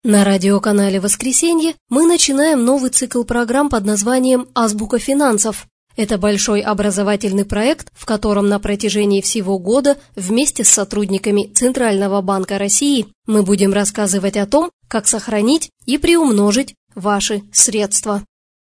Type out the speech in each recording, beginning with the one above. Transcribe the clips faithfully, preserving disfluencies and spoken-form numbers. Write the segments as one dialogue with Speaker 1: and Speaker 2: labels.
Speaker 1: На радиоканале «Воскресенье» мы начинаем новый цикл программ под названием «Азбука финансов». Это большой образовательный проект, в котором на протяжении всего года вместе с сотрудниками Центрального банка России мы будем рассказывать о том, как сохранить и приумножить ваши средства.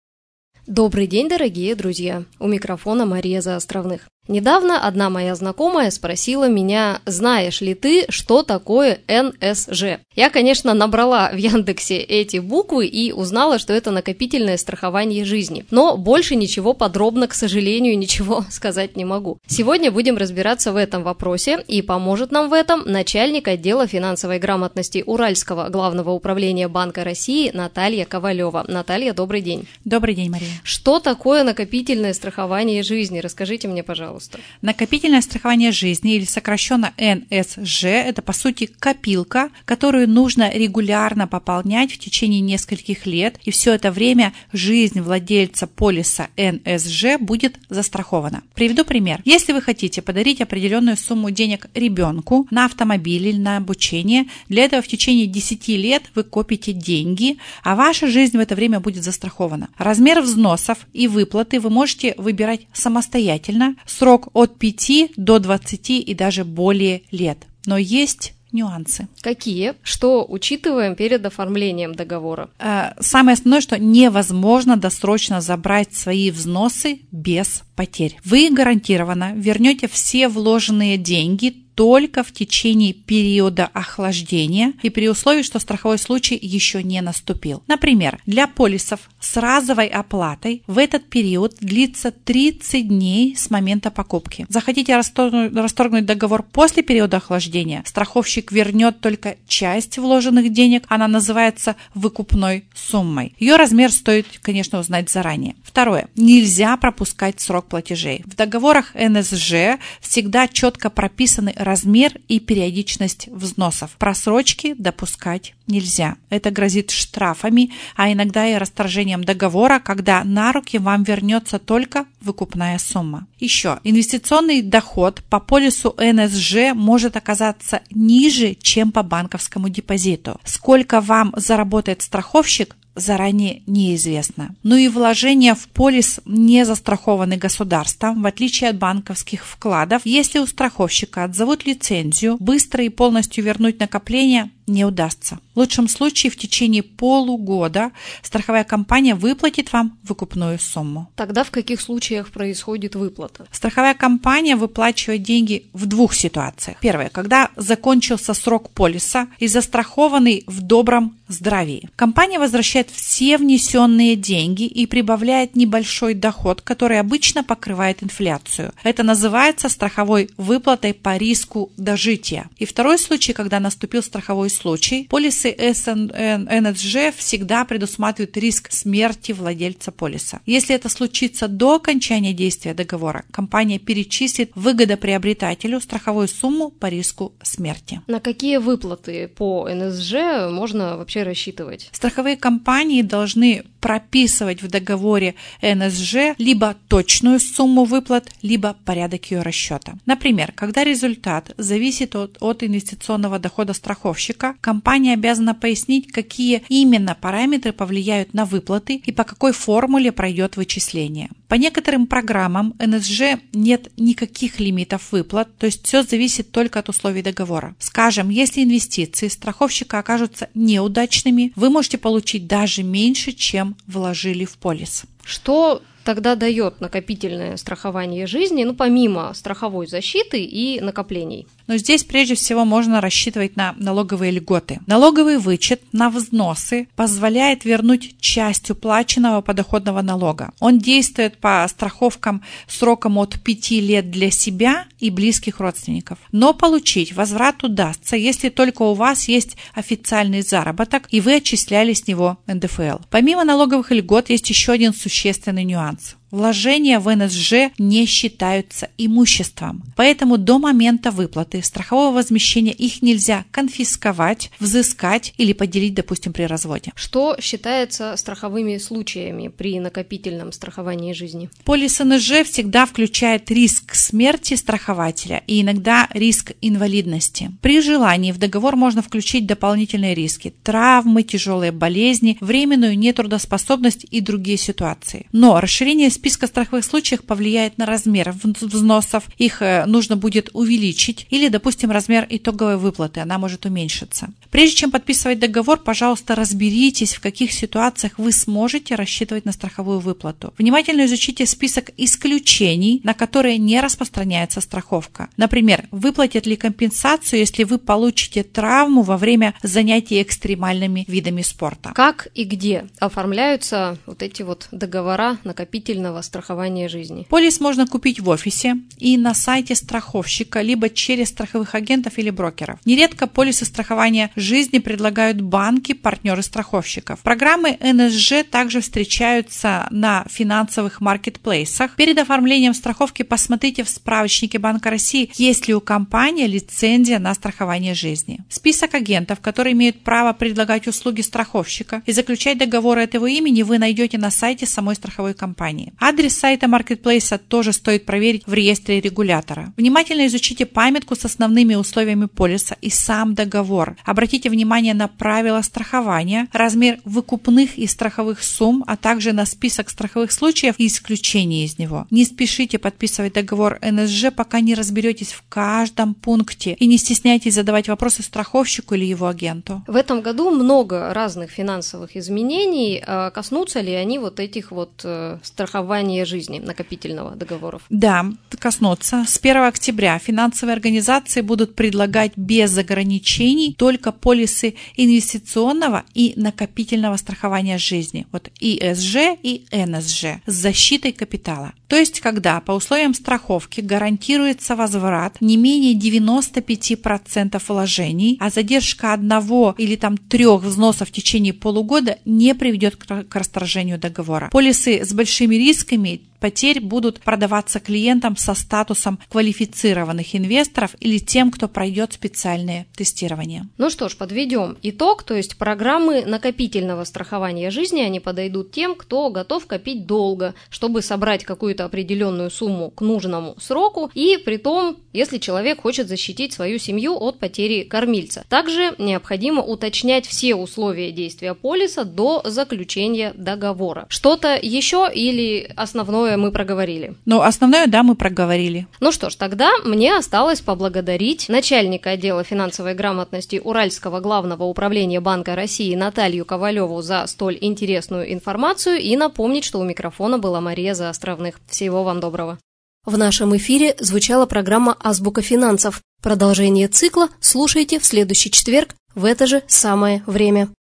Speaker 1: Добрый день, дорогие друзья! У микрофона Мария Заостровных. Недавно одна моя знакомая спросила меня, знаешь ли ты, что такое эн эс жэ? Я, конечно, набрала в Яндексе эти буквы и узнала, что это накопительное страхование жизни. Но больше ничего подробно, к сожалению, ничего сказать не могу. Сегодня будем разбираться в этом вопросе, и поможет нам в этом начальник отдела финансовой грамотности Уральского главного управления Банка России Наталья Ковалева. Наталья, добрый день.
Speaker 2: Добрый день, Мария.
Speaker 1: Что такое накопительное страхование жизни? Расскажите мне, пожалуйста.
Speaker 2: Накопительное страхование жизни, или сокращенно эн эс жэ, это по сути копилка, которую нужно регулярно пополнять в течение нескольких лет, и все это время жизнь владельца полиса эн эс жэ будет застрахована. Приведу пример. Если вы хотите подарить определенную сумму денег ребенку на автомобиль или на обучение, для этого в течение десяти лет вы копите деньги, а ваша жизнь в это время будет застрахована. Размер взносов и выплаты вы можете выбирать самостоятельно, срок от пяти до двадцати и даже более лет. Но есть нюансы.
Speaker 1: Какие? Что учитываем перед оформлением договора?
Speaker 2: Самое основное, что невозможно досрочно забрать свои взносы без потерь. Вы гарантированно вернете все вложенные деньги только в течение периода охлаждения и при условии, что страховой случай еще не наступил. Например, для полисов с разовой оплатой в этот период длится тридцать дней с момента покупки. Захотите расторгнуть, расторгнуть договор после периода охлаждения, страховщик вернет только часть вложенных денег, она называется выкупной суммой. Ее размер стоит, конечно, узнать заранее. Второе. Нельзя пропускать срок платежей. В договорах эн эс жэ всегда четко прописаны размер и периодичность взносов. Просрочки допускать нельзя. Это грозит штрафами, а иногда и расторжением договора, когда на руки вам вернется только выкупная сумма. Еще, инвестиционный доход по полису эн эс жэ может оказаться ниже, чем по банковскому депозиту. Сколько вам заработает страховщик, заранее неизвестно. Ну и вложения в полис не застрахованы государством, в отличие от банковских вкладов. Если у страховщика отзовут лицензию, быстро и полностью вернуть накопление не удастся. В лучшем случае в течение полугода страховая компания выплатит вам выкупную сумму.
Speaker 1: Тогда в каких случаях происходит выплата?
Speaker 2: Страховая компания выплачивает деньги в двух ситуациях. Первое, когда закончился срок полиса и застрахованный в добром здравии. Компания возвращает все внесенные деньги и прибавляет небольшой доход, который обычно покрывает инфляцию. Это называется страховой выплатой по риску дожития. И второй случай, когда наступил страховой случай, полисы эн эс жэ всегда предусматривают риск смерти владельца полиса. Если это случится до окончания действия договора, компания перечислит выгодоприобретателю страховую сумму по риску смерти.
Speaker 1: На какие выплаты по эн эс жэ можно вообще рассчитывать?
Speaker 2: Страховые компании должны прописывать в договоре эн эс жэ либо точную сумму выплат, либо порядок ее расчета. Например, когда результат зависит от, от инвестиционного дохода страховщика, компания обязана пояснить, какие именно параметры повлияют на выплаты и по какой формуле пройдет вычисление. По некоторым программам эн эс жэ нет никаких лимитов выплат, то есть все зависит только от условий договора. Скажем, если инвестиции страховщика окажутся неудачными, вы можете получить даже меньше, чем вложили в полис.
Speaker 1: Что тогда дает накопительное страхование жизни, ну, помимо страховой защиты и накоплений?
Speaker 2: Но здесь прежде всего можно рассчитывать на налоговые льготы. Налоговый вычет на взносы позволяет вернуть часть уплаченного подоходного налога. Он действует по страховкам сроком от пяти лет для себя и близких родственников. Но получить возврат удастся, если только у вас есть официальный заработок и вы отчисляли с него эн дэ эф эл. Помимо налоговых льгот есть еще один существенный нюанс. Вложения в эн эс жэ не считаются имуществом, поэтому до момента выплаты страхового возмещения их нельзя конфисковать, взыскать или поделить, допустим, при разводе.
Speaker 1: Что считается страховыми случаями при накопительном страховании жизни?
Speaker 2: Полис эн эс жэ всегда включает риск смерти страхователя и иногда риск инвалидности. При желании в договор можно включить дополнительные риски – травмы, тяжелые болезни, временную нетрудоспособность и другие ситуации. Но расширение списка страховых случаев повлияет на размер взносов, их нужно будет увеличить, или, допустим, размер итоговой выплаты, она может уменьшиться. Прежде чем подписывать договор, пожалуйста, разберитесь, в каких ситуациях вы сможете рассчитывать на страховую выплату. Внимательно изучите список исключений, на которые не распространяется страховка. Например, выплатят ли компенсацию, если вы получите травму во время занятий экстремальными видами спорта.
Speaker 1: Как и где оформляются вот эти вот договора накопительного страхования жизни?
Speaker 2: Полис можно купить в офисе и на сайте страховщика, либо через страховых агентов или брокеров. Нередко полисы страхования жизни предлагают банки, партнеры страховщиков. Программы эн эс жэ также встречаются на финансовых маркетплейсах. Перед оформлением страховки посмотрите в справочнике Банка России, есть ли у компании лицензия на страхование жизни. Список агентов, которые имеют право предлагать услуги страховщика и заключать договоры от его имени, вы найдете на сайте самой страховой компании. Адрес сайта маркетплейса тоже стоит проверить в реестре регулятора. Внимательно изучите памятку с основными условиями полиса и сам договор. Обратите внимание на правила страхования, размер выкупных и страховых сумм, а также на список страховых случаев и исключений из него. Не спешите подписывать договор эн эс жэ, пока не разберетесь в каждом пункте, и не стесняйтесь задавать вопросы страховщику или его агенту.
Speaker 1: В этом году много разных финансовых изменений. Коснутся ли они вот этих вот страхования жизни, накопительного договоров?
Speaker 2: Да, коснутся. С первого октября финансовые организации будут предлагать без ограничений только полисы инвестиционного и накопительного страхования жизни. Вот и эс жэ, и эн эс жэ с защитой капитала. То есть, когда по условиям страховки гарантируется возврат не менее девяносто пять процентов вложений, а задержка одного или там трех взносов в течение полугода не приведет к расторжению договора. Полисы с большими рисками потерь будут продаваться клиентам со статусом квалифицированных инвесторов или тем, кто пройдет специальное тестирование.
Speaker 1: Ну что ж, подведем итог, то есть программы накопительного страхования жизни, они подойдут тем, кто готов копить долго, чтобы собрать какую-то определенную сумму к нужному сроку, и при том, если человек хочет защитить свою семью от потери кормильца. Также необходимо уточнять все условия действия полиса до заключения договора. Что-то еще или основное мы проговорили?
Speaker 2: Ну, основное, да, мы проговорили.
Speaker 1: Ну что ж, тогда мне осталось поблагодарить начальника отдела финансовой грамотности Уральского главного управления Банка России Наталью Ковалеву за столь интересную информацию и напомнить, что у микрофона была Мария Заостровных. Всего вам доброго. В нашем эфире звучала программа «Азбука финансов». Продолжение цикла слушайте в следующий четверг в это же самое время.